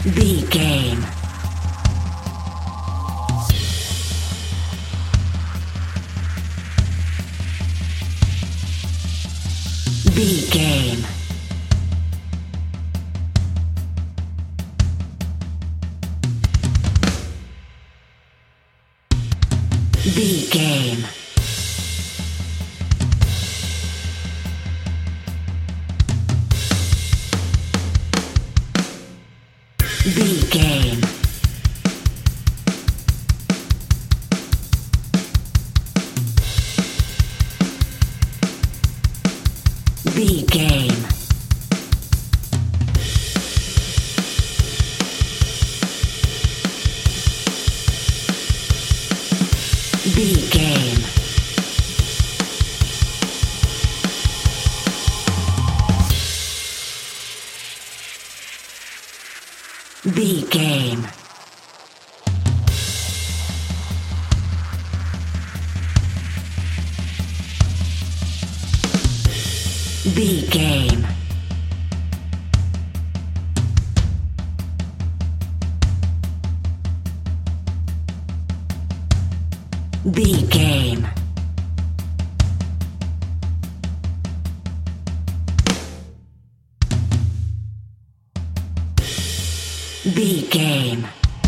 B game. B game. B game. B game. B game. B game. B game. B game. B game. B game.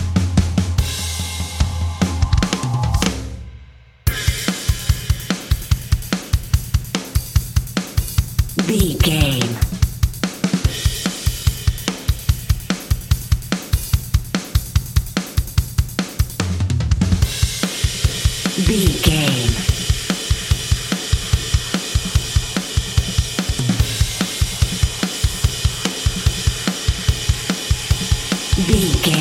B game. B game. B game.